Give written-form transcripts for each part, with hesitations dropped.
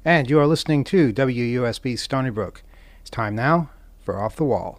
And you are listening to WUSB Stony Brook. It's time now for Off the Wall.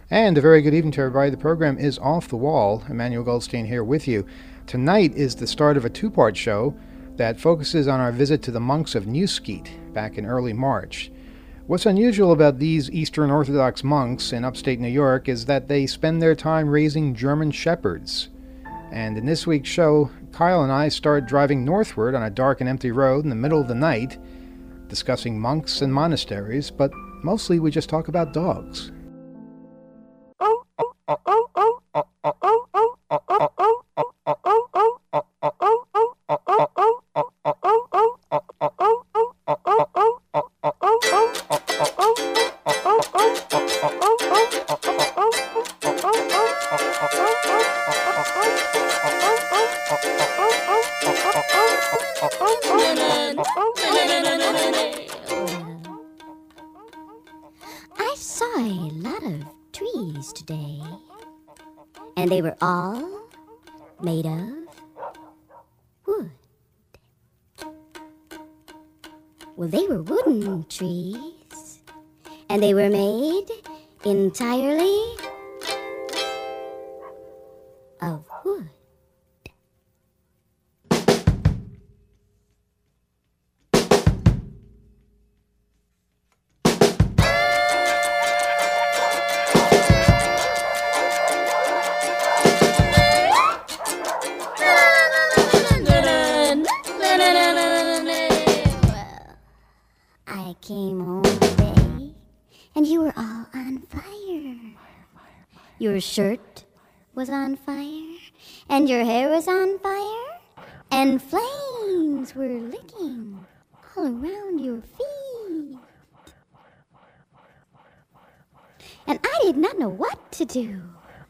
And a very good evening to everybody. The program is Off the Wall. Emmanuel Goldstein here with you. Tonight is the start of a two-part show that focuses on our visit to the monks of Newskeet back in early March. What's unusual about these Eastern Orthodox monks in upstate New York is that they spend their time raising German shepherds. And in this week's show, Kyle and I start driving northward on a dark and empty road in the middle of the night, discussing monks and monasteries, but mostly we just talk about dogs. I saw a lot of trees today, and they were all made of wood. Well, they were wooden trees, and they were made entirely of wood. I came home today, and you were all on fire. Your shirt was on fire, and your hair was on fire, and flames were licking all around your feet. And I did not know what to do.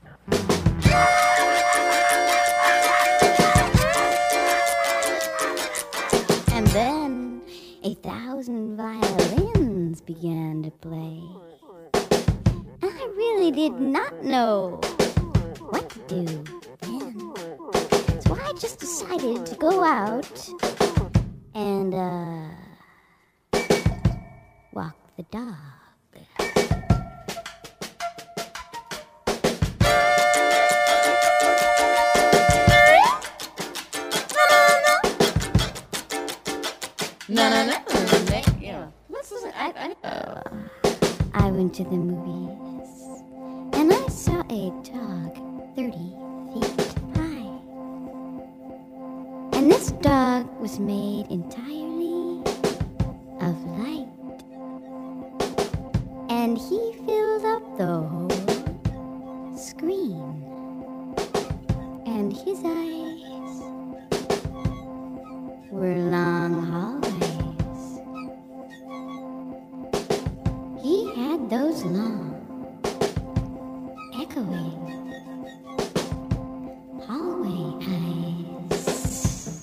And then 1,000 violins began to play. And I really did not know what to do then. So I just decided to go out and, walk the dog. I went to the movies, and I saw a dog 30 feet high. And this dog was made entirely of light. And he filled up the whole screen. And his eyes were long hallways. He had those long, echoing hallway eyes.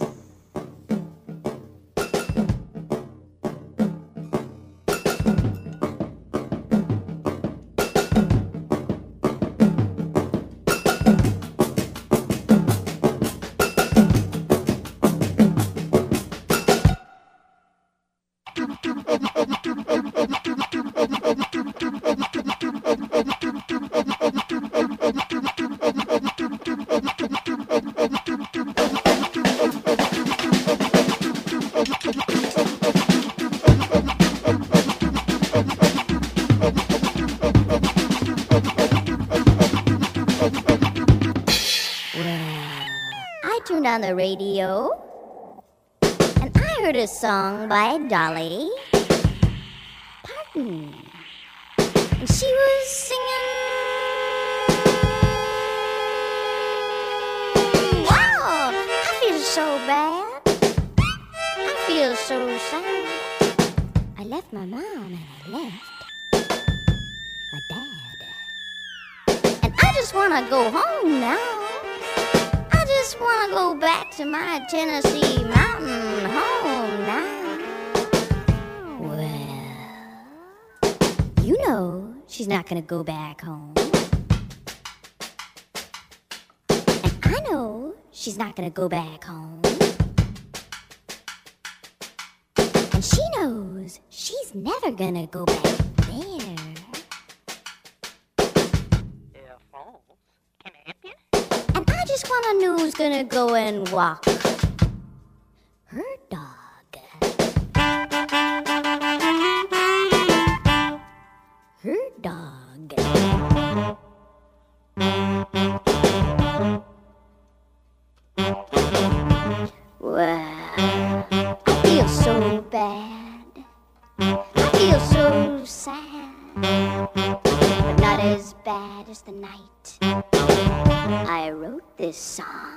On the radio, and I heard a song by Dolly Parton, and she was singing, wow, I feel so bad, I feel so sad. I left my mom and I left my dad, and I just want to go home now. I just want to go back to my Tennessee mountain home now. Well, you know she's not going to go back home. And I know she's not going to go back home. And she knows she's never going to go back there. This one I knew's gonna go and walk her dog. Her dog. Well, I feel so bad. I feel so sad. But not as bad as the night I wrote this song.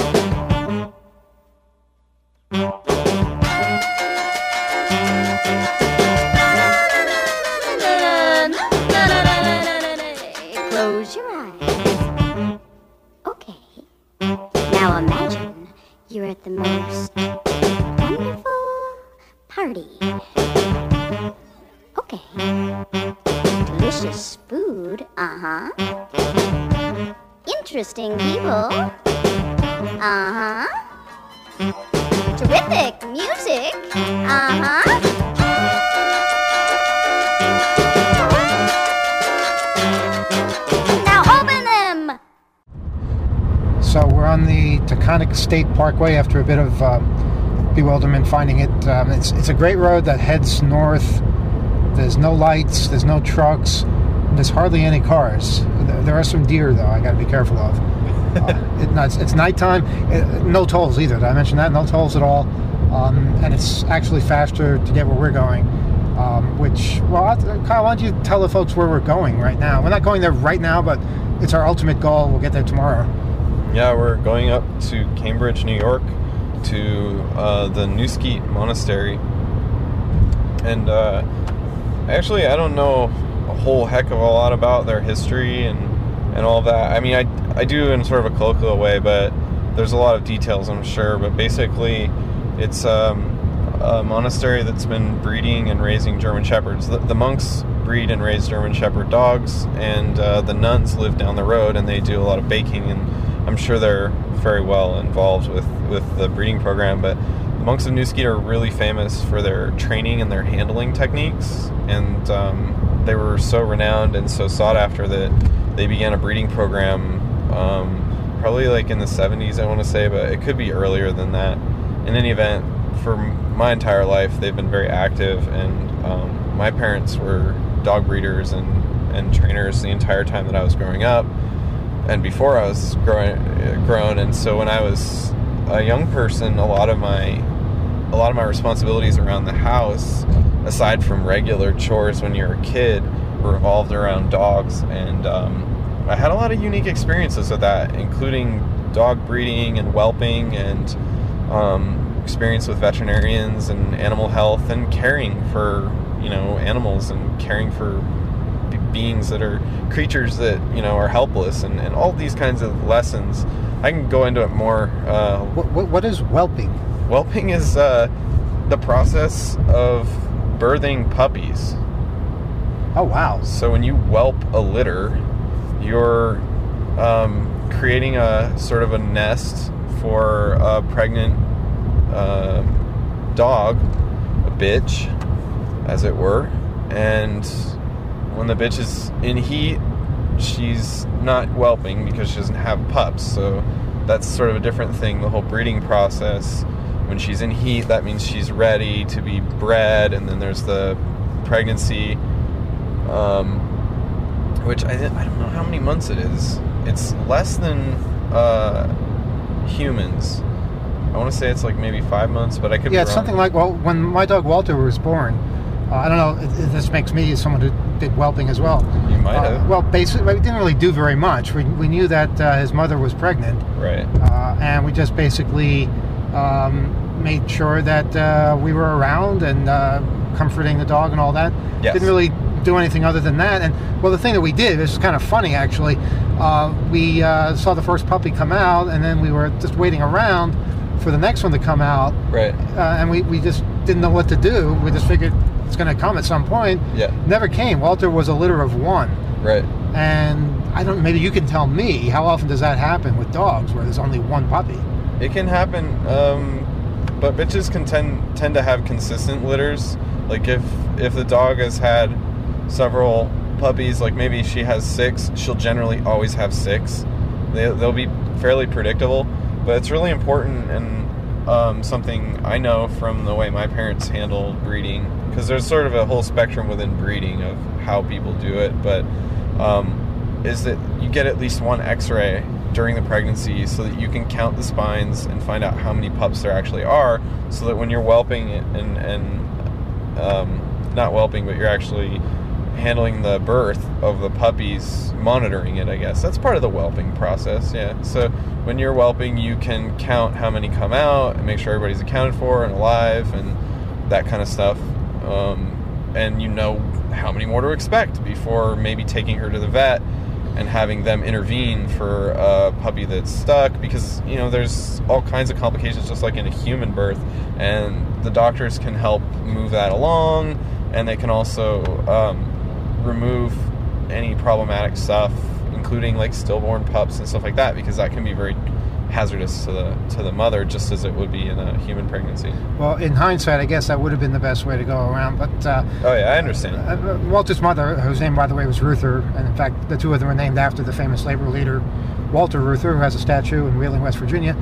Close your eyes. Okay. Now imagine you're at the most wonderful party. Okay. Delicious food, Interesting people, Terrific music, Now open them! So we're on the Taconic State Parkway after a bit of bewilderment finding it. It's a great road that heads north. There's no lights, there's no trucks, there's hardly any cars. There are some deer, though, I got to be careful of. It's nighttime. No tolls either. Did I mention that? No tolls at all. And it's actually faster to get where we're going. Kyle, why don't you tell the folks where we're going right now? We're not going there right now, but it's our ultimate goal. We'll get there tomorrow. Yeah, we're going up to Cambridge, New York, to the New Skeet Monastery. And actually, I don't know a whole heck of a lot about their history and all that. I mean, I do in sort of a colloquial way, but there's a lot of details, I'm sure. But basically, it's a monastery that's been breeding and raising German Shepherds. The monks breed and raise German Shepherd dogs, and the nuns live down the road, and they do a lot of baking, and I'm sure they're very well involved with the breeding program. But the monks of New Skeet are really famous for their training and their handling techniques, and they were so renowned and so sought after that they began a breeding program probably like in the 70s, I want to say, but it could be earlier than that. In any event, for my entire life, they've been very active, and my parents were dog breeders and trainers the entire time that I was growing up, and before I was grown. And so when I was a young person, a lot of my responsibilities around the house, aside from regular chores when you're a kid, revolved around dogs. And I had a lot of unique experiences with that, including dog breeding and whelping, and experience with veterinarians and animal health, and caring for animals, and caring for beings that are creatures that are helpless, and all these kinds of lessons. I can go into it more. What is whelping? Whelping is the process of birthing puppies. Oh, wow. So when you whelp a litter, you're creating a sort of a nest for a pregnant dog, a bitch, as it were. And when the bitch is in heat, she's not whelping because she doesn't have pups. So that's sort of a different thing. The whole breeding process, when she's in heat, that means she's ready to be bred. And then there's the pregnancy, which I don't know how many months it is. It's less than humans. I want to say it's like maybe 5 months, but I could be wrong. Yeah, it's something like, when my dog Walter was born, I don't know if this makes me someone who did whelping as well. You might have. Well, basically, we didn't really do very much. We knew that his mother was pregnant. Right. And we just basically made sure that we were around and comforting the dog and all that. Yes. Didn't really do anything other than that. And, well, the thing that we did, this is kind of funny, actually. We saw the first puppy come out, and then we were just waiting around for the next one to come out. Right. And we just didn't know what to do. We just figured it's going to come at some point. Yeah. Never came. Walter was a litter of one. Right. And maybe you can tell me, how often does that happen with dogs where there's only one puppy? It can happen, but bitches can tend to have consistent litters. Like if the dog has had several puppies, like maybe she has 6, she'll generally always have 6. They'll be fairly predictable, but it's really important, and something I know from the way my parents handle breeding, because there's sort of a whole spectrum within breeding of how people do it, but is that you get at least one x-ray during the pregnancy so that you can count the spines and find out how many pups there actually are, so that when you're whelping and not whelping, but you're actually handling the birth of the puppies, monitoring it, I guess. That's part of the whelping process, yeah. So when you're whelping, you can count how many come out and make sure everybody's accounted for and alive and that kind of stuff. And you know how many more to expect before maybe taking her to the vet and having them intervene for a puppy that's stuck, because, you know, there's all kinds of complications just like in a human birth, and the doctors can help move that along, and they can also remove any problematic stuff, including like stillborn pups and stuff like that, because that can be very hazardous to the mother, just as it would be in a human pregnancy. Well, in hindsight, I guess that would have been the best way to go around, but oh yeah, I understand. Walter's mother, whose name, by the way, was Reuther, and in fact the two of them were named after the famous labor leader Walter Reuther, who has a statue in Wheeling, West Virginia.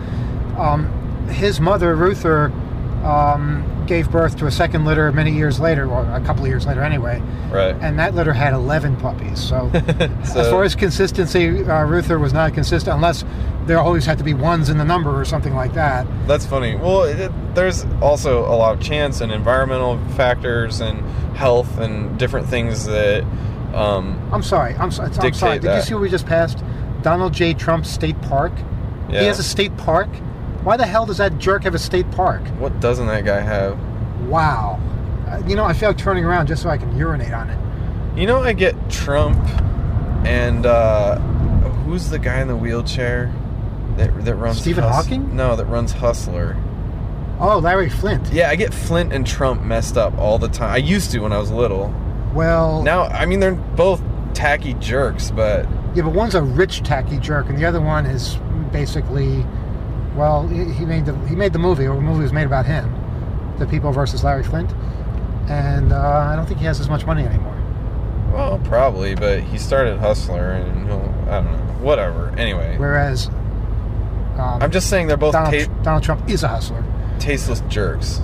His mother, Reuther, gave birth to a second litter many years later, or a couple of years later anyway. Right. And that litter had 11 puppies. So, as far as consistency, Reuther was not consistent, unless there always had to be ones in the number or something like that. That's funny. Well, there's also a lot of chance and environmental factors and health and different things that I'm sorry. Did you see what we just passed? Donald J. Trump State Park? Yeah. He has a state park? Why the hell does that jerk have a state park? What doesn't that guy have? Wow. You know, I feel like turning around just so I can urinate on it. You know, I get Trump and who's the guy in the wheelchair that runs Stephen Hawking? No, that runs Hustler. Oh, Larry Flint. Yeah, I get Flint and Trump messed up all the time. I used to when I was little. Well, now, I mean, they're both tacky jerks, but... Yeah, but one's a rich tacky jerk, and the other one is basically... Well, he made the movie, or the movie was made about him, The People versus Larry Flint, and I don't think he has as much money anymore. Well, probably, but he started Hustler, and I don't know, whatever. Anyway. Whereas, I'm just saying they're both Donald Trump is a hustler. Tasteless jerks.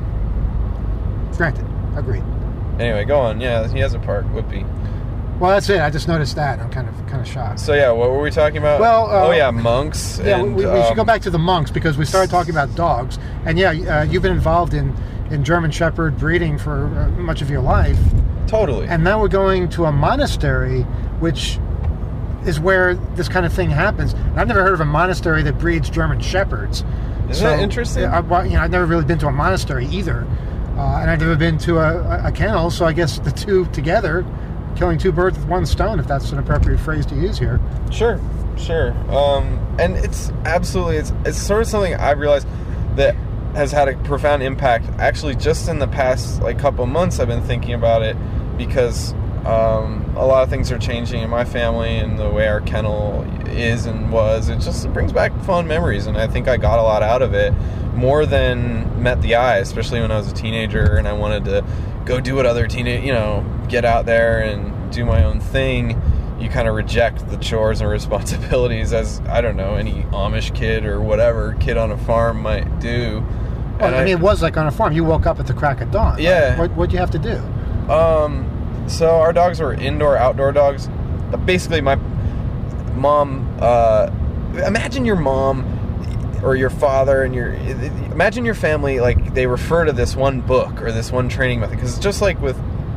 Granted, agreed. Anyway, go on. Yeah, he has a park. Whoopee. Well, that's it. I just noticed that. I'm kind of shocked. So yeah, what were we talking about? Well, oh yeah, monks. Yeah, and, we should go back to the monks, because we started talking about dogs, and yeah, you've been involved in German Shepherd breeding for much of your life. Totally. And now we're going to a monastery, which is where this kind of thing happens. And I've never heard of a monastery that breeds German Shepherds. Isn't that interesting? I've never really been to a monastery either, and I've never been to a kennel. So I guess the two together. Killing two birds with one stone, if that's an appropriate phrase to use here. Sure. And it's absolutely, it's sort of something I've realized that has had a profound impact. Actually, just in the past couple months, I've been thinking about it, because a lot of things are changing in my family and the way our kennel is and was. It brings back fond memories, and I think I got a lot out of it, more than met the eye, especially when I was a teenager and I wanted to go do what other get out there and do my own thing. You kind of reject the chores and responsibilities as, I don't know, any Amish kid or whatever kid on a farm might do. Well, I mean, it was like on a farm. You woke up at the crack of dawn. Yeah. Right? What'd you have to do? So our dogs were indoor-outdoor dogs. Basically, my mom... imagine your mom or your father and imagine your family, like, they refer to this one book or this one training method, because it's just like with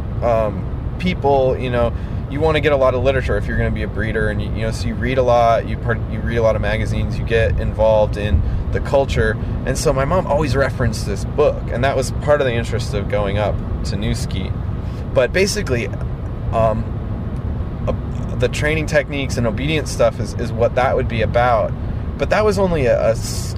people, you want to get a lot of literature if you're going to be a breeder, and so you read a lot, you read a lot of magazines, you get involved in the culture, and so my mom always referenced this book, and that was part of the interest of going up to New Skeet. But basically, the training techniques and obedience stuff is what that would be about. But that was only a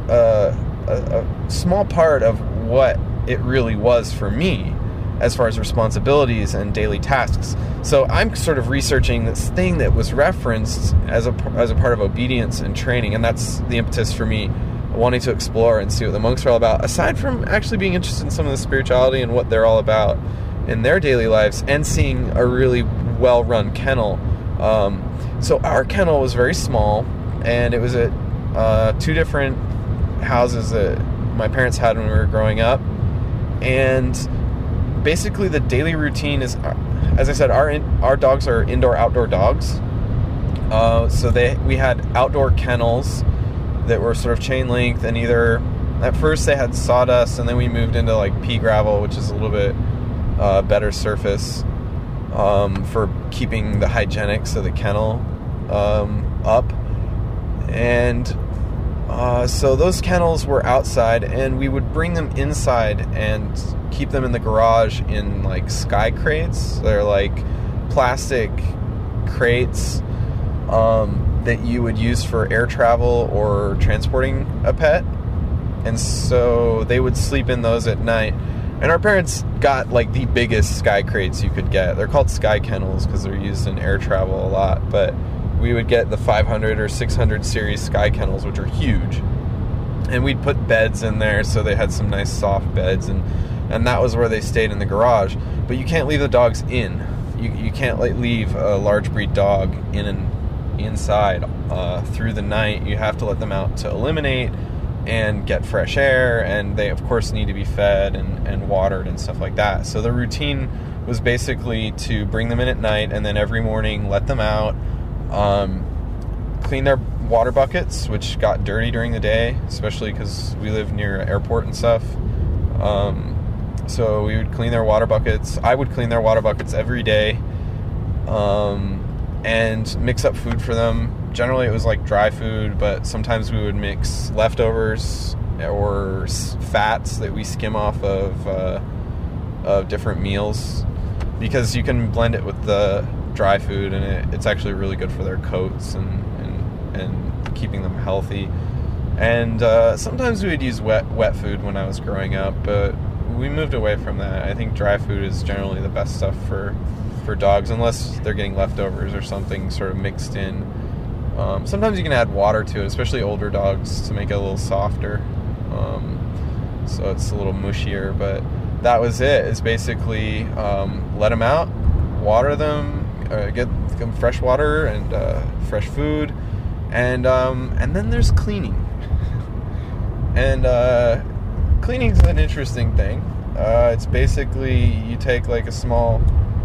small part of what it really was for me, as far as responsibilities and daily tasks. So I'm sort of researching this thing that was referenced as a part of obedience and training, and that's the impetus for me wanting to explore and see what the monks are all about, aside from actually being interested in some of the spirituality and what they're all about in their daily lives, and seeing a really well-run kennel. So our kennel was very small, and it was at 2 different houses that my parents had when we were growing up. And basically the daily routine is, as I said, our dogs are indoor-outdoor dogs. So we had outdoor kennels that were sort of chain link, and either at first they had sawdust, and then we moved into like pea gravel, which is a little bit better surface for keeping the hygienics of the kennel up. And so those kennels were outside, and we would bring them inside and keep them in the garage in like sky crates. They're like plastic crates that you would use for air travel or transporting a pet. And so they would sleep in those at night. And our parents got like the biggest sky crates you could get. They're called sky kennels because they're used in air travel a lot. But we would get the 500 or 600 series sky kennels, which are huge. And we'd put beds in there, so they had some nice soft beds. And that was where they stayed, in the garage. But you can't leave the dogs in. You can't leave a large breed dog inside through the night. You have to let them out to eliminate and get fresh air, and they of course need to be fed and watered and stuff like that. So the routine was basically to bring them in at night, and then every morning let them out, clean their water buckets, which got dirty during the day, especially because we live near an airport and stuff. So we would clean their water buckets. I would clean their water buckets every day, and mix up food for them. Generally it was like dry food, but sometimes we would mix leftovers or fats that we skim off of different meals, because you can blend it with the dry food, and it's actually really good for their coats and keeping them healthy. And sometimes we would use wet food when I was growing up, but we moved away from that. I think dry food is generally the best stuff for dogs, unless they're getting leftovers or something sort of mixed in. Sometimes you can add water to it, especially older dogs, to make it a little softer, so it's a little mushier. But that was it. It's basically let them out, water them, get them fresh water and fresh food, and then there's cleaning. And cleaning's an interesting thing. It's basically you take like a small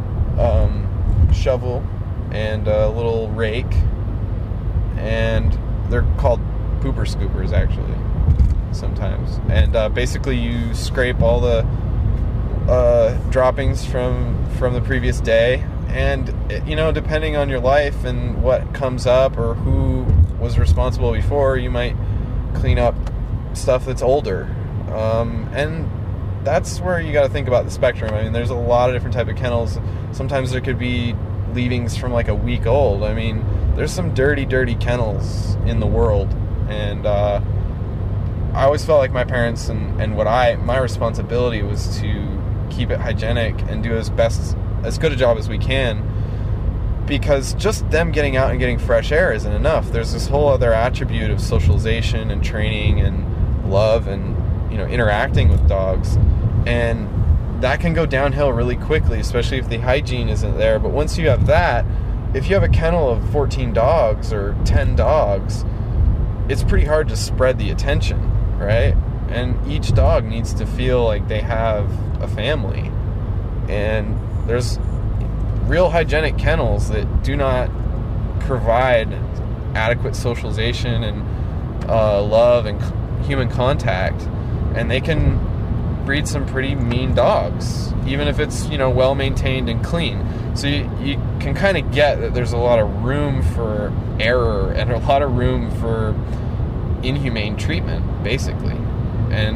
shovel and a little rake, and they're called pooper scoopers actually sometimes, and basically you scrape all the droppings from the previous day, and depending on your life and what comes up or who was responsible before, you might clean up stuff that's older, and that's where you got to think about the spectrum. I mean, there's a lot of different type of kennels. Sometimes there could be leavings from like a week old. I mean, there's some dirty kennels in the world, and I always felt like my parents and my responsibility was to keep it hygienic and do as good a job as we can, because just them getting out and getting fresh air isn't enough. There's this whole other attribute of socialization and training and love and interacting with dogs, and that can go downhill really quickly, especially if the hygiene isn't there. But once you have that, if you have a kennel of 14 dogs or 10 dogs, it's pretty hard to spread the attention, right? And each dog needs to feel like they have a family. And there's real hygienic kennels that do not provide adequate socialization and love and human contact, and they can breed some pretty mean dogs, even if it's well maintained and clean. So you can kind of get that there's a lot of room for error and a lot of room for inhumane treatment, basically. And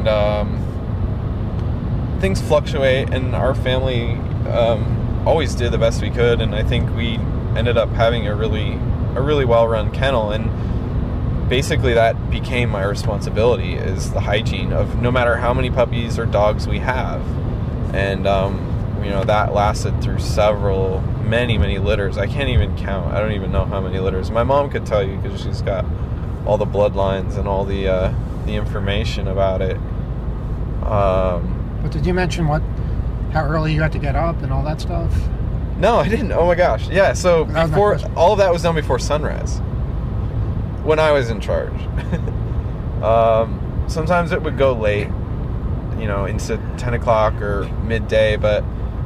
things fluctuate, and our family always did the best we could, and I think we ended up having a really well-run kennel, and basically that became my responsibility, is the hygiene of no matter how many puppies or dogs we have. And that lasted through many litters. I can't even count. I don't even know how many litters. My mom could tell you, because she's got all the bloodlines and all the information about it. But did you mention how early you had to get up and all that stuff? No, I didn't. Oh my gosh. Yeah, so before all of that was done before sunrise. when I was in charge. Sometimes it would go late, into 10 o'clock or midday, but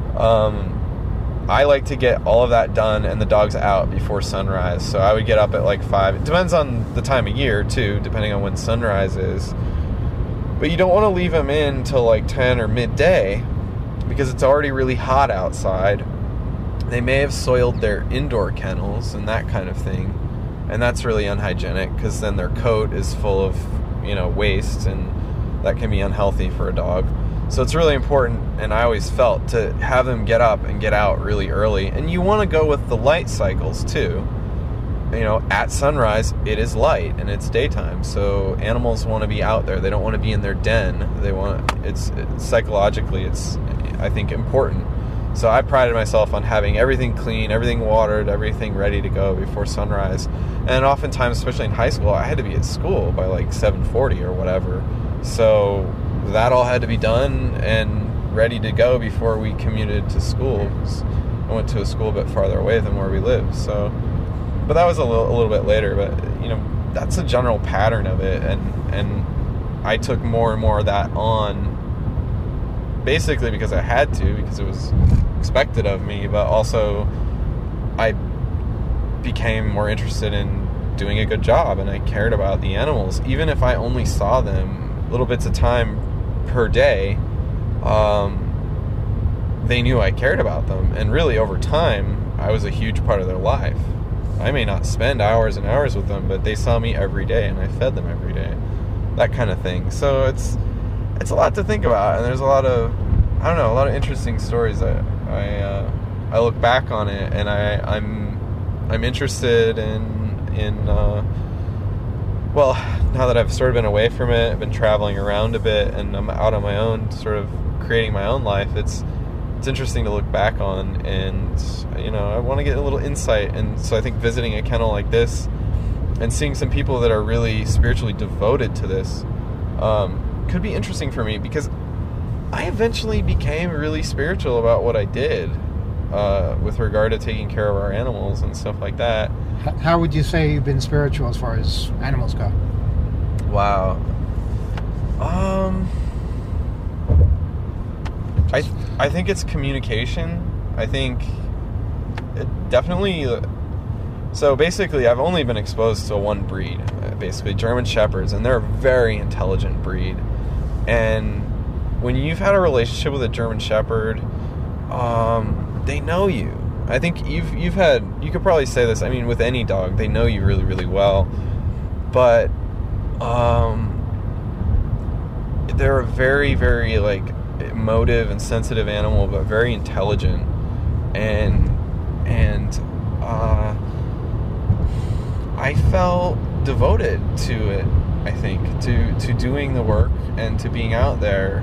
I like to get all of that done and the dogs out before sunrise. So I would get up at like 5. It depends on the time of year, too, depending on when sunrise is. But you don't want to leave them in till like 10 or midday because it's already really hot outside. They may have soiled their indoor kennels and that kind of thing. And that's really unhygienic because then their coat is full of, waste, and that can be unhealthy for a dog. So it's really important, and I always felt, to have them get up and get out really early. And you want to go with the light cycles too. At sunrise, it is light and it's daytime. So animals want to be out there. They don't want to be in their den. It's psychologically, it's, I think, important. So I prided myself on having everything clean, everything watered, everything ready to go before sunrise. And oftentimes, especially in high school, I had to be at school by like 7:40 or whatever. So that all had to be done and ready to go before we commuted to school. I went to a school a bit farther away than where we live. So, but that was a little bit later. But that's a general pattern of it, and I took more and more of that on. Basically because I had to, because it was expected of me, but also I became more interested in doing a good job, and I cared about the animals. Even if I only saw them little bits of time per day, they knew I cared about them, and really over time, I was a huge part of their life. I may not spend hours and hours with them, but they saw me every day, and I fed them every day. That kind of thing. So it's a lot to think about, and there's a lot of interesting stories. I look back on it, and I'm interested in well, now that I've sort of been away from it, I've been traveling around a bit, and I'm out on my own, sort of creating my own life. It's interesting to look back on, and I want to get a little insight. And so I think visiting a kennel like this and seeing some people that are really spiritually devoted to this could be interesting for me, because I eventually became really spiritual about what I did with regard to taking care of our animals and stuff like that. How would you say you've been spiritual as far as animals go? Wow. I think it's communication. I think it definitely... So basically, I've only been exposed to one breed, basically German Shepherds, and they're a very intelligent breed. And when you've had a relationship with a German Shepherd, they know you. I think you could probably say this, with any dog, they know you really, really well. But they're a very, very, emotive and sensitive animal, but very intelligent. And I felt devoted to it, I think, to doing the work and to being out there.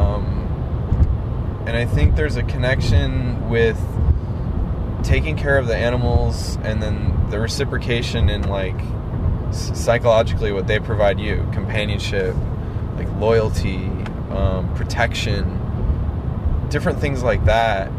And I think there's a connection with taking care of the animals, and then the reciprocation in psychologically what they provide you, companionship, loyalty, protection, different things like that.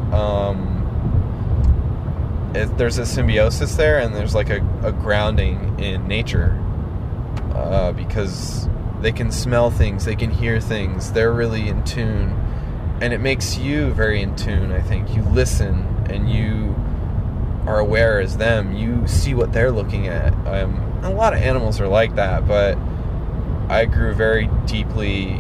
There's a symbiosis there, and there's a grounding in nature, because they can smell things, they can hear things, they're really in tune, and it makes you very in tune. I think you listen and you are aware as them, you see what they're looking at. A lot of animals are like that, but I grew very deeply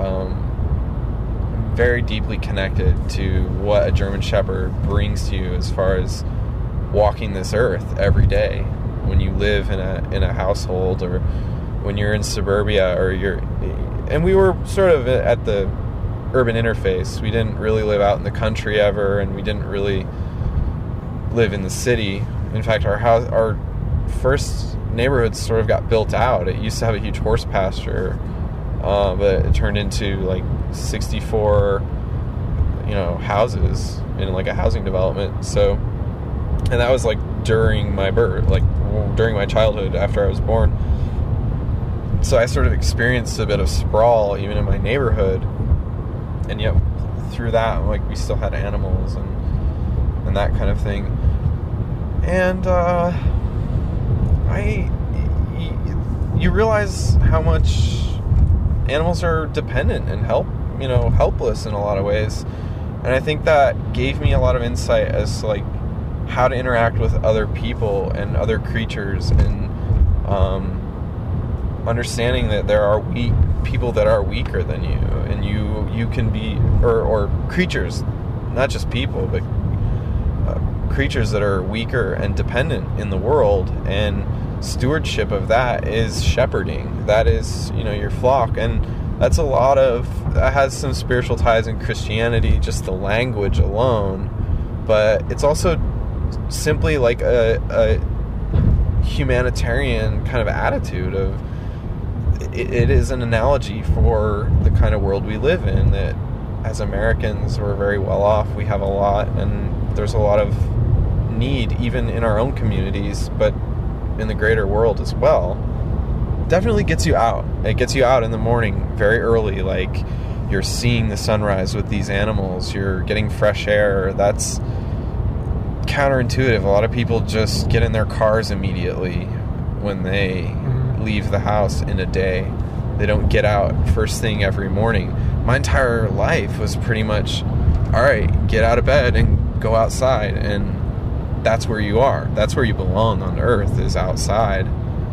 connected to what a German Shepherd brings to you as far as walking this earth every day. When you live in a household, or when you're in suburbia, and we were sort of at the urban interface. We didn't really live out in the country ever, and we didn't really live in the city. In fact, our first neighborhood sort of got built out. It used to have a huge horse pasture, but it turned into 64 houses in a housing development. So, and that was during my birth, during my childhood, after I was born. So I sort of experienced a bit of sprawl even in my neighborhood, and yet through that, we still had animals and that kind of thing. And you realize how much animals are dependent and helpless in a lot of ways. And I think that gave me a lot of insight as to, like, how to interact with other people and other creatures, and understanding that there are people that are weaker than you, and you can be, or creatures, not just people, but creatures that are weaker and dependent in the world, and stewardship of that is shepherding. That is, your flock, and that has some spiritual ties in Christianity, just the language alone, but it's also simply like a humanitarian kind of attitude of, it is an analogy for the kind of world we live in, that as Americans, we're very well off, we have a lot, and there's a lot of need even in our own communities, but in the greater world as well. Definitely gets you out. It gets you out in the morning very early, like you're seeing the sunrise with these animals, you're getting fresh air. That's counterintuitive. A lot of people just get in their cars immediately when they leave the house in a day. They don't get out first thing every morning. My entire life was pretty much, all right, get out of bed and go outside, and that's where you are. That's where you belong on Earth, is outside.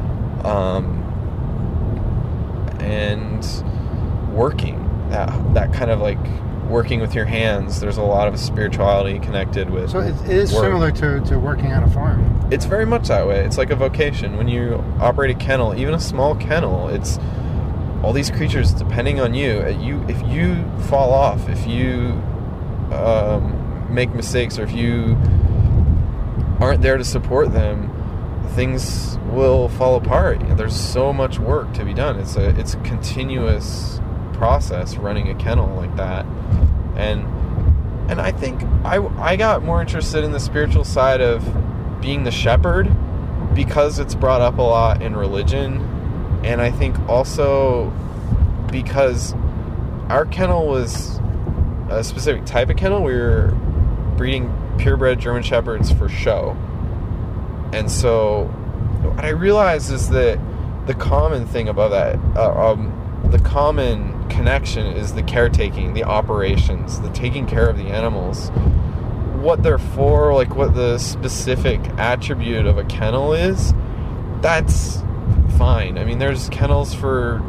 And working, that kind of like working with your hands. There's a lot of spirituality connected with. So it is work. Similar to working on a farm. It's very much that way. It's like a vocation. When you operate a kennel, even a small kennel, it's all these creatures depending on you. If you fall off, if you make mistakes, or if you aren't there to support them, things will fall apart. There's so much work to be done. It's a continuous process running a kennel like that. And I think I got more interested in the spiritual side of being the shepherd because it's brought up a lot in religion, and I think also because our kennel was a specific type of kennel. We were breeding purebred German Shepherds for show. And so what I realized is that the common thing above that, the common connection is the caretaking, the operations, the taking care of the animals. What they're for, like what the specific attribute of a kennel is, that's fine. I mean, there's kennels for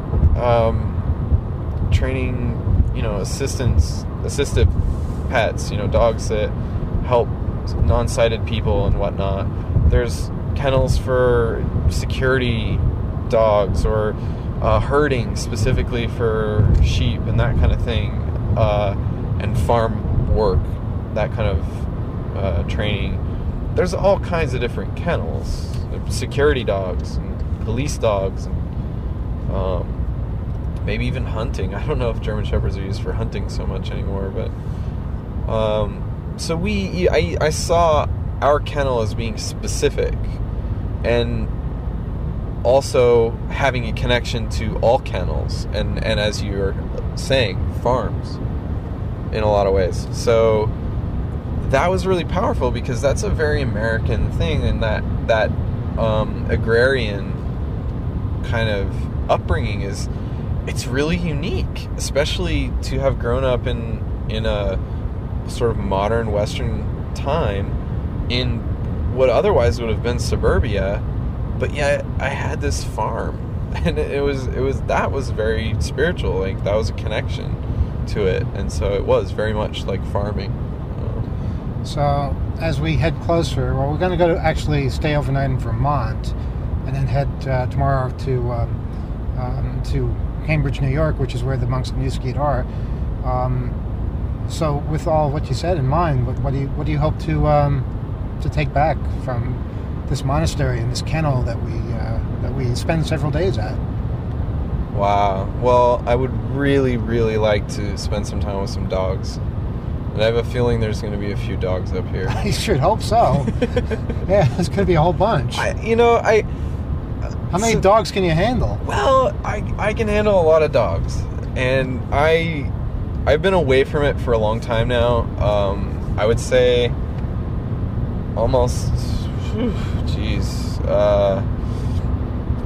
training, assistive pets, dogs that help non-sighted people and whatnot. There's kennels for security dogs, or herding specifically for sheep and that kind of thing, and farm work, that kind of training. There's all kinds of different kennels, security dogs and police dogs, and maybe even hunting. I don't know if German Shepherds are used for hunting so much anymore, but so I saw our kennel as being specific, and also having a connection to all kennels, and as you're saying, farms in a lot of ways. So that was really powerful because that's a very American thing, and that agrarian kind of upbringing it's really unique, especially to have grown up in a sort of modern Western time in what otherwise would have been suburbia, but yet I had this farm, and that was very spiritual. Like, that was a connection to it, and so it was very much like farming. So as we head closer, we're going to go to actually stay overnight in Vermont, and then head tomorrow to Cambridge, New York, which is where the monks of New Skeet are. So with all what you said in mind, what do you hope to take back from this monastery and this kennel that we spend several days at? Wow. Well, I would really, really like to spend some time with some dogs. And I have a feeling there's going to be a few dogs up here. I should hope so. Yeah, there's going to be a whole bunch. How many dogs can you handle? Well, I can handle a lot of dogs. And I've been away from it for a long time now. I would say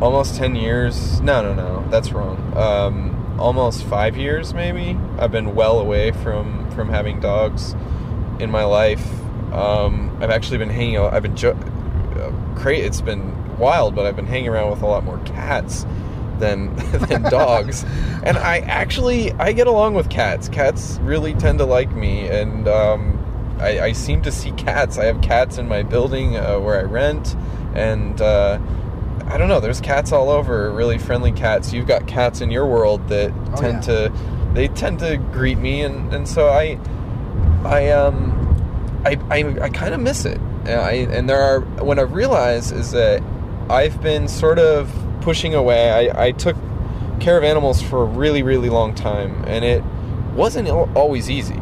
almost 10 years. No, that's wrong. Almost 5 years, maybe. I've been well away from having dogs in my life. I've actually been hanging out. It's been wild, but I've been hanging around with a lot more cats than dogs. And I get along with cats. Cats really tend to like me, and I seem to see cats. I have cats in my building where I rent, and I don't know, there's cats all over, really friendly cats. You've got cats in your world that tend to greet me, and so I kind of miss it. What I've realized is that I've been sort of pushing away. I took care of animals for a really, really long time, and it wasn't always easy.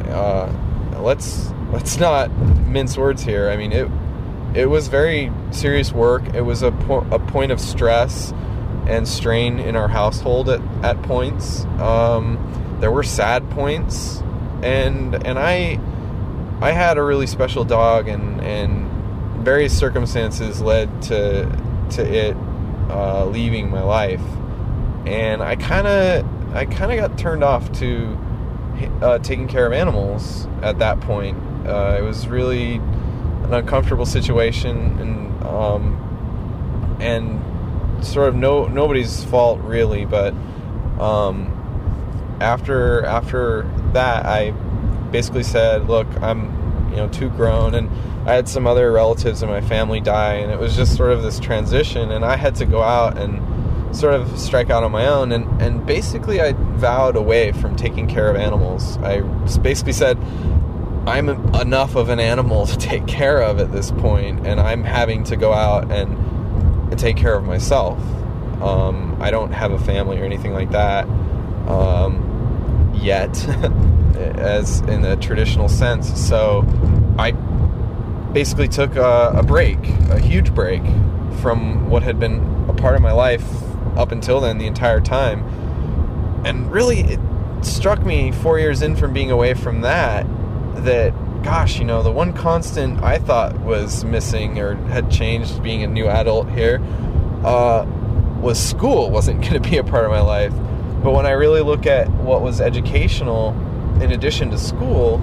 Let's not mince words here. I mean, it was very serious work. It was a point of stress and strain in our household at points. There were sad points, and I had a really special dog, and various circumstances led to it leaving my life, and I kind of got turned off to taking care of animals at that point. It was really an uncomfortable situation, and sort of nobody's fault really, but after that, I basically said, look, I'm too grown, and I had some other relatives in my family die, and it was just sort of this transition, and I had to go out and sort of strike out on my own, and basically I vowed away from taking care of animals. I basically said, I'm enough of an animal to take care of at this point, and I'm having to go out and take care of myself. I don't have a family or anything like that yet, as in a traditional sense. So I basically took a huge break from what had been a part of my life up until then, the entire time. And really, it struck me 4 years in from being away from that, gosh, the one constant I thought was missing or had changed being a new adult here was school wasn't going to be a part of my life. But when I really look at what was educational in addition to school,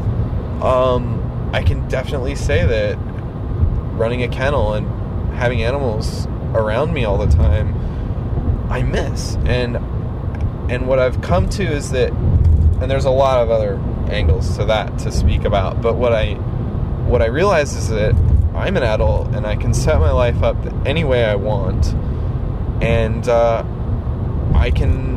I can definitely say that running a kennel and having animals around me all the time, I miss. And what I've come to is that, and there's a lot of other angles to that to speak about, but what I realize is that I'm an adult and I can set my life up any way I want, and I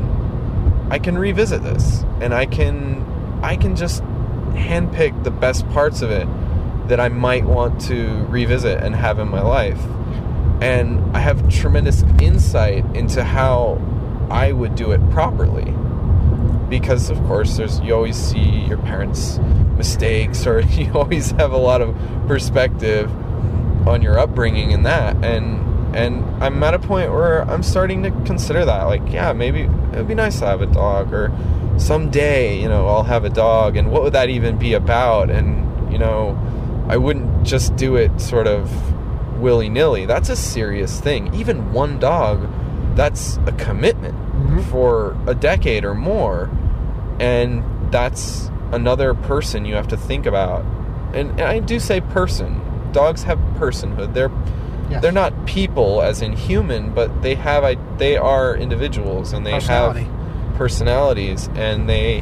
can revisit this, and I can just handpick the best parts of it that I might want to revisit and have in my life. And I have tremendous insight into how I would do it properly. Because, of course, you always see your parents' mistakes, or you always have a lot of perspective on your upbringing and that. And I'm at a point where I'm starting to consider that. Like, yeah, maybe it would be nice to have a dog, or someday, I'll have a dog, and what would that even be about? And, I wouldn't just do it sort of willy-nilly. That's a serious thing. Even one dog, that's a commitment for a decade or more, and that's another person you have to think about. And I do say person. Dogs have personhood. They're not people as in human, but they are individuals, and they have personalities, and they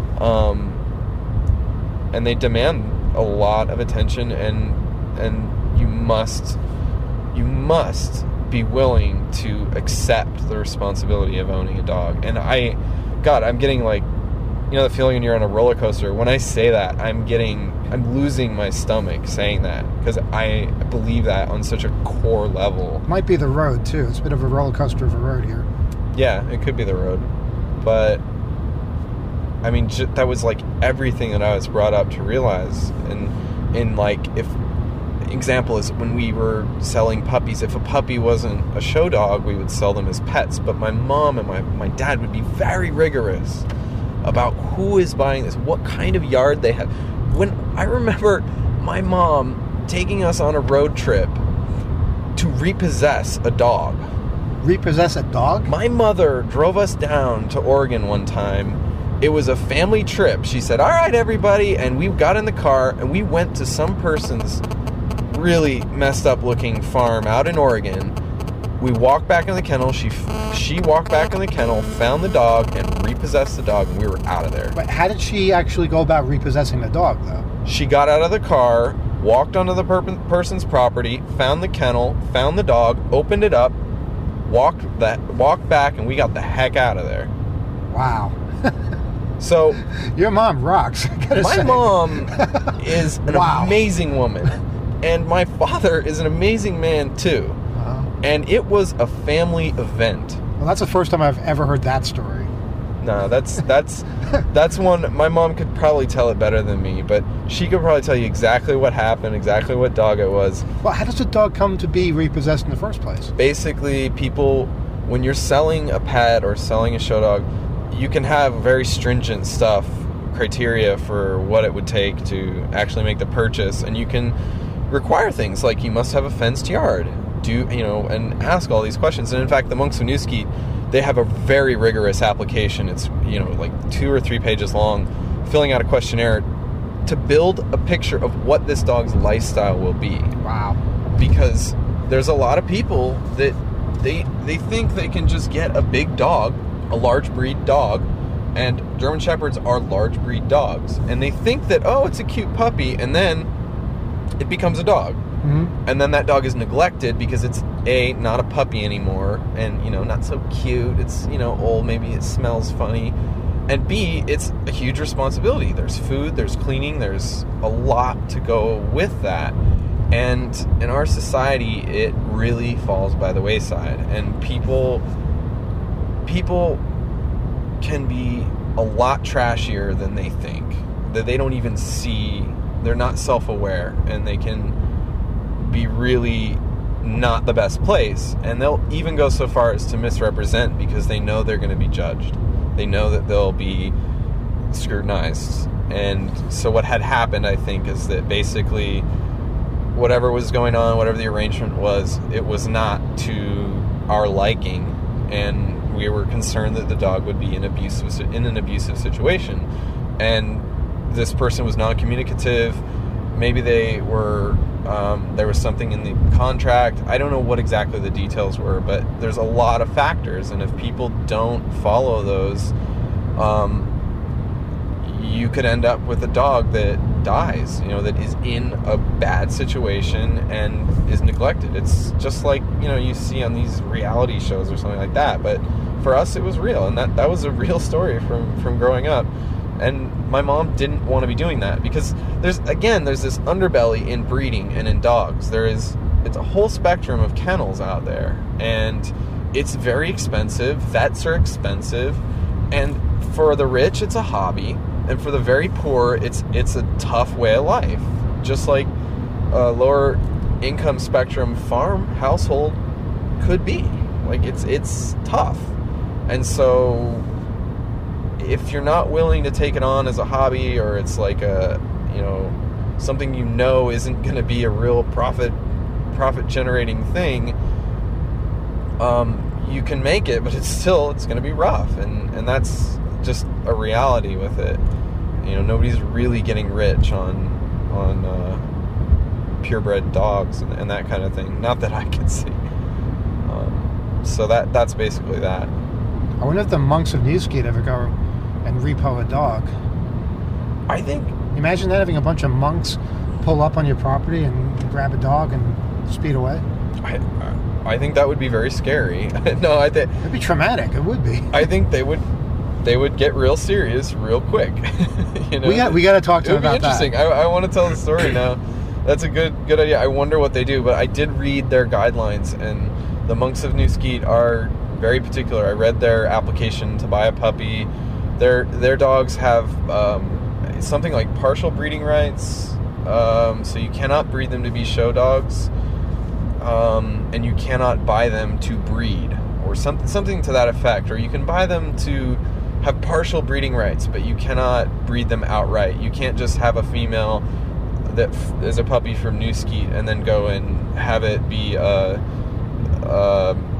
demand a lot of attention, and you must be willing to accept the responsibility of owning a dog. And I'm getting like, the feeling when you're on a roller coaster. When I say that, I'm losing my stomach saying that, because I believe that on such a core level. Might be the road too. It's a bit of a roller coaster of a road here. Yeah, it could be the road, but I mean, that was like everything that I was brought up to realize. And like, if example is when we were selling puppies, if a puppy wasn't a show dog, we would sell them as pets. But my mom and my dad would be very rigorous about who is buying this, what kind of yard they have. When I remember my mom taking us on a road trip to repossess a dog, repossess a dog? My mother drove us down to Oregon one time. It was a family trip. She said, all right, everybody. And we got in the car and we went to some person's really messed up looking farm out in Oregon. We walked back in the kennel. She walked back in the kennel, found the dog, and repossessed the dog, and we were out of there. But how did she actually go about repossessing the dog, though? She got out of the car, walked onto the person's property, found the kennel, found the dog, opened it up, walked back, and we got the heck out of there. Wow. So your mom rocks. My mom is an Wow. amazing woman, and my father is an amazing man too. And it was a family event. Well, that's the first time I've ever heard that story. No, that's one. My mom could probably tell it better than me, but she could probably tell you exactly what happened, exactly what dog it was. Well, how does a dog come to be repossessed in the first place? Basically, people, when you're selling a pet or selling a show dog, you can have very stringent criteria for what it would take to actually make the purchase, and you can require things like you must have a fenced yard, and ask all these questions. And in fact, the Monks of New Skeet, they have a very rigorous application. It's, like 2 or 3 pages long, filling out a questionnaire to build a picture of what this dog's lifestyle will be. Wow. Because there's a lot of people that they think they can just get a big dog, a large breed dog, and German Shepherds are large breed dogs. And they think that, oh, it's a cute puppy, and then it becomes a dog. Mm-hmm. And then that dog is neglected because it's A, not a puppy anymore, and, not so cute. It's, old, maybe it smells funny. And B, it's a huge responsibility. There's food, there's cleaning, there's a lot to go with that. And in our society, it really falls by the wayside. And people can be a lot trashier than they think. That they don't even see, they're not self-aware, and they can be really not the best place. And they'll even go so far as to misrepresent because they know they're going to be judged. They know that they'll be scrutinized. And so what had happened, I think, is that basically whatever was going on, whatever the arrangement was, it was not to our liking, and we were concerned that the dog would be in an abusive situation. And this person was non-communicative. Maybe they were there was something in the contract. I don't know what exactly the details were, but there's a lot of factors, and if people don't follow those, you could end up with a dog that dies, that is in a bad situation and is neglected. It's just like, you see on these reality shows or something like that, but for us it was real, and that was a real story from growing up. And my mom didn't want to be doing that because there's this underbelly in breeding and in dogs. It's a whole spectrum of kennels out there, and it's very expensive. Vets are expensive, and for the rich, it's a hobby, and for the very poor, it's a tough way of life. Just like a lower income spectrum farm household could be. Like it's tough, and so if you're not willing to take it on as a hobby, or it's like a, something isn't going to be a real profit generating thing, you can make it, but it's going to be rough, and that's just a reality with it. Nobody's really getting rich on purebred dogs and that kind of thing. Not that I can see. So that's basically that. I wonder if the Monks of New Skeet ever go and repo a dog. I think... Imagine that, having a bunch of monks pull up on your property and grab a dog and speed away. I think that would be very scary. No, it'd be traumatic. It would be. I think they would get real serious real quick. We got to talk to them about that. It would be interesting. I want to tell the story now. That's a good idea. I wonder what they do, but I did read their guidelines, and the Monks of New Skeet are very particular. I read their application to buy a puppy. Their dogs have something like partial breeding rights, so you cannot breed them to be show dogs, and you cannot buy them to breed, or something to that effect. Or you can buy them to have partial breeding rights, but you cannot breed them outright. You can't just have a female that is a puppy from New Skeet and then go and have it be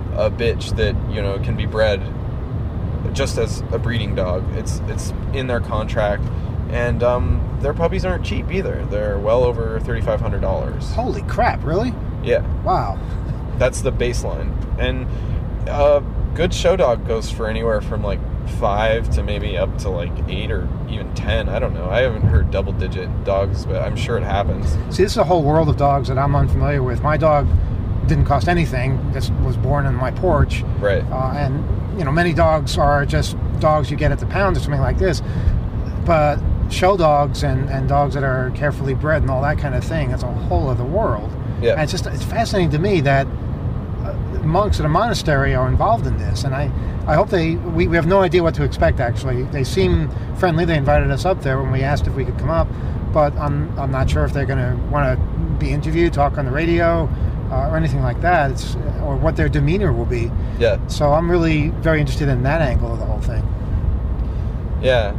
a bitch that, you know, can be bred just as a breeding dog. It's in their contract, and their puppies aren't cheap either. They're well over $3,500. Holy crap! Really? Yeah, Wow. that's the baseline. And a good show dog goes for anywhere from like 5 to maybe up to like 8 or even 10. I don't know. I haven't heard double-digit dogs, but I'm sure it happens. See, this is a whole world of dogs that I'm unfamiliar with. My dog didn't cost anything. Just was born on my porch. Right. And, you know, many dogs are just dogs you get at the pound or something like this. But show dogs and dogs that are carefully bred and all that kind of thing, it's a whole other world. Yeah. And it's fascinating to me that monks at a monastery are involved in this. And I hope we have no idea what to expect, actually. They seem friendly. They invited us up there when we asked if we could come up. But I'm not sure if they're going to want to be interviewed, talk on the radio, or anything like that, or what their demeanor will be. Yeah. So I'm really very interested in that angle of the whole thing. Yeah,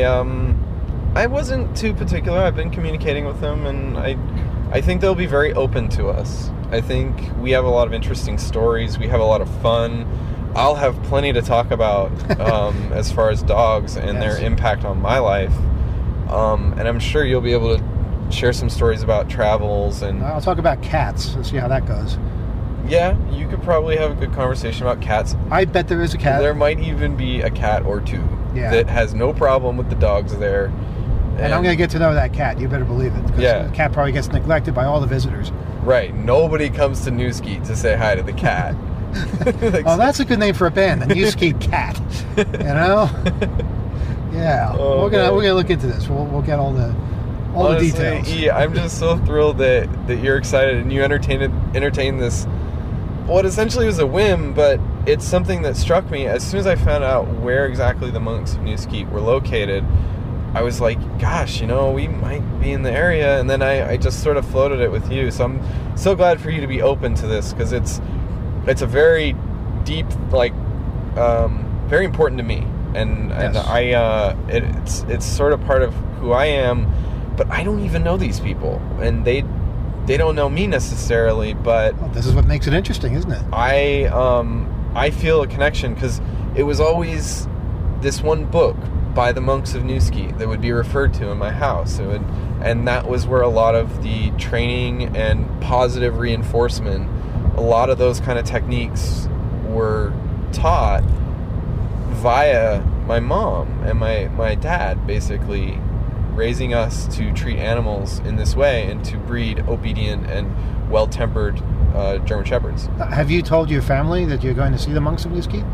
I wasn't too particular. I've been communicating with them, and I think they'll be very open to us. I think we have a lot of interesting stories. We have a lot of fun. I'll have plenty to talk about as far as dogs and Yes. their impact on my life. And I'm sure you'll be able to share some stories about travels, and I'll talk about cats. Let's see how that goes. yeah, you could probably have a good conversation about cats. I bet there is a cat. There might even be a cat or two that has no problem with the dogs there. And I'm going to get to know that cat. You better believe it. 'Cause Yeah. the cat probably gets neglected by all the visitors. Right. Nobody comes to New Skeet to say hi to the cat. Like, Oh, that's a good name for a band, the New Skeet Cat. You know? Yeah. Oh, we're gonna look into this. We'll get all the honestly, details. E, I'm just so thrilled that you're excited and you entertained this. What essentially was a whim, but it's something that struck me as soon as I found out where exactly the monks of New Skeet were located. I was like, gosh, you know, we might be in the area, and then I just sort of floated it with you. So I'm so glad for you to be open to this, because it's a very deep, like, very important to me, and Yes. it's sort of part of who I am, but I don't even know these people, and they don't know me necessarily, but Well, this is what makes it interesting, isn't it? I feel a connection, because it was always this one book by the monks of New Skeet that would be referred to in my house. And that was where a lot of the training and positive reinforcement, a lot of those kind of techniques were taught via my mom and my dad, basically raising us to treat animals in this way and to breed obedient and well-tempered German Shepherds. Have you told your family that you're going to see the monks of New Skeet?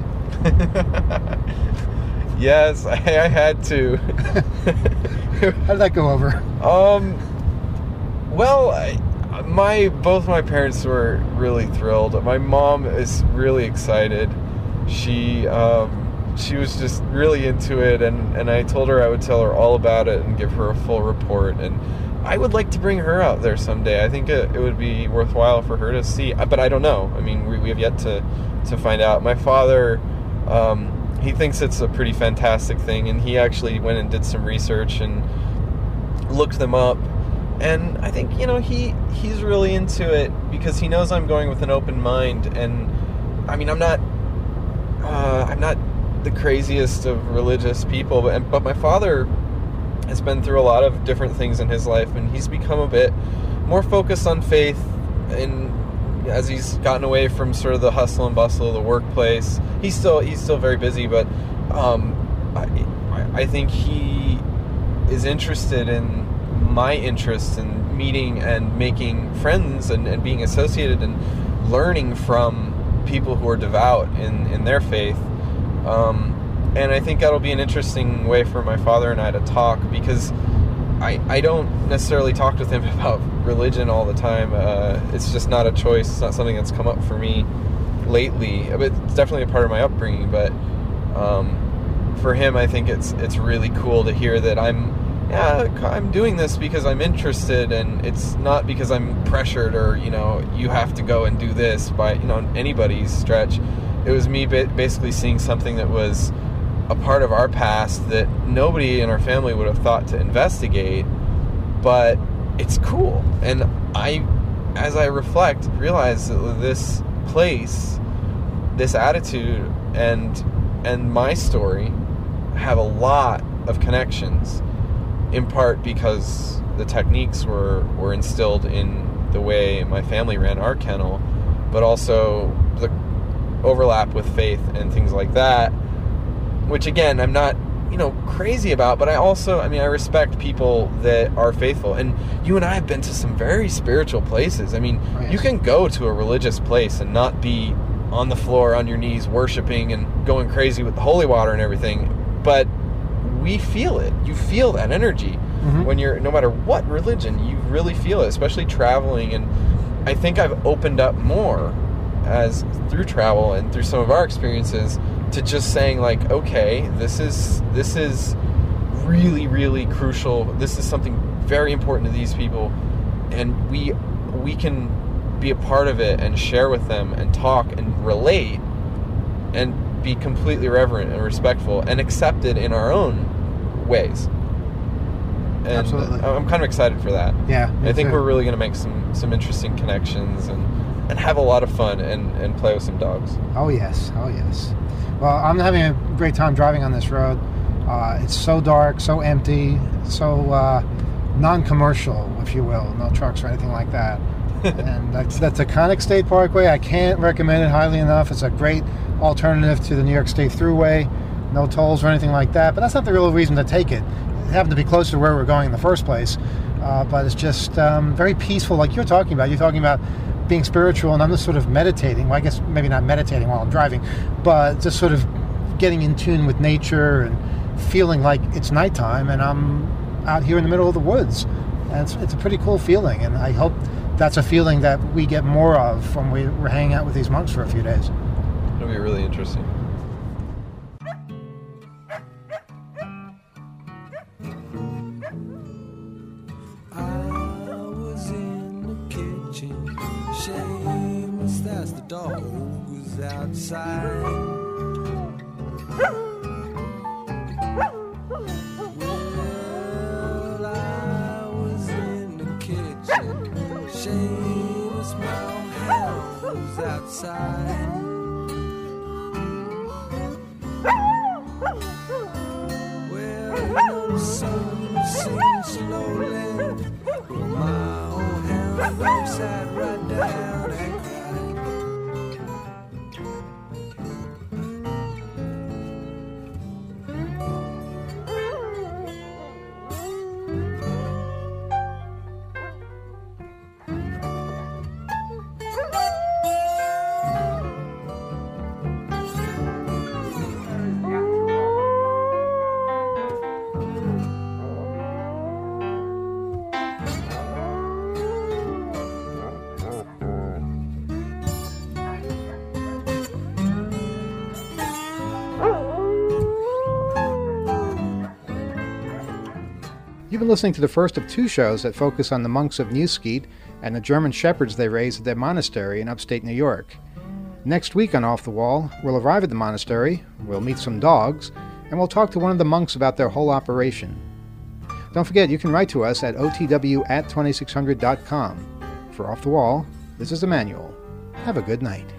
Yes, I had to. How did that go over? Well, both my parents were really thrilled. My mom is really excited. She was just really into it, and I told her I would tell her all about it and give her a full report. And I would like to bring her out there someday. I think it would be worthwhile for her to see, but I don't know. I mean, we have yet to find out. My father, he thinks it's a pretty fantastic thing, and he actually went and did some research and looked them up. And I think, you know, he's really into it because he knows I'm going with an open mind. And I mean, I'm not the craziest of religious people, but my father has been through a lot of different things in his life, and he's become a bit more focused on faith, and as he's gotten away from sort of the hustle and bustle of the workplace. He's still very busy, but I think he is interested in my interest in meeting and making friends and being associated and learning from people who are devout in their faith. And I think that'll be an interesting way for my father and I to talk, because I don't necessarily talk with him about religion all the time. It's just not a choice. It's not something that's come up for me lately. It's definitely a part of my upbringing, but for him, I think it's really cool to hear that I'm doing this because I'm interested, and it's not because I'm pressured or, you know, you have to go and do this by, you know, anybody's stretch. It was me basically seeing something that was a part of our past that nobody in our family would have thought to investigate, but it's cool. And as I reflect, realize that this place this attitude and my story have a lot of connections, in part because the techniques were instilled in the way my family ran our kennel, but also the overlap with faith and things like that, which again, I'm not, crazy about, but I respect people that are faithful. And you and I have been to some very spiritual places. I mean, Oh, yes. You can go to a religious place and not be on the floor on your knees worshiping and going crazy with the holy water and everything, but we feel it. You feel that energy when you're, no matter what religion, you really feel it, especially traveling. And I think I've opened up more as through travel and through some of our experiences to just saying, like, okay, this is really, really crucial. This is something very important to these people, and we can be a part of it and share with them and talk and relate and be completely reverent and respectful and accepted in our own ways. And Absolutely. I'm kind of excited for that. Yeah, me I think too. we're really going to make some interesting connections and have a lot of fun and play with some dogs. Oh yes. Well, I'm having a great time driving on this road. It's so dark, so empty, so non-commercial, if you will. No trucks or anything like that. And that's the Conic State Parkway. I can't recommend it highly enough. It's a great alternative to the New York State Thruway. No tolls or anything like that. But that's not the real reason to take it. It happened to be closer to where we're going in the first place. But it's just very peaceful, like you're talking about. You're talking about being spiritual, and I'm just sort of meditating. Well, I guess maybe not meditating while I'm driving, but just sort of getting in tune with nature and feeling like it's nighttime and I'm out here in the middle of the woods. And it's a pretty cool feeling, and I hope that's a feeling that we get more of when we're hanging out with these monks for a few days. It'll be really interesting. Shameless as the dog was outside. Well, I was in the kitchen. Shameless my hound was outside. Well, the sun sinks slowly. My old hound sat right down and cried. You've been listening to the first of two shows that focus on the monks of New Skeet and the German shepherds they raised at their monastery in upstate New York. Next week on Off the Wall, we'll arrive at the monastery, we'll meet some dogs, and we'll talk to one of the monks about their whole operation. Don't forget, you can write to us at otw@2600.com. For Off the Wall, this is Emmanuel. Have a good night.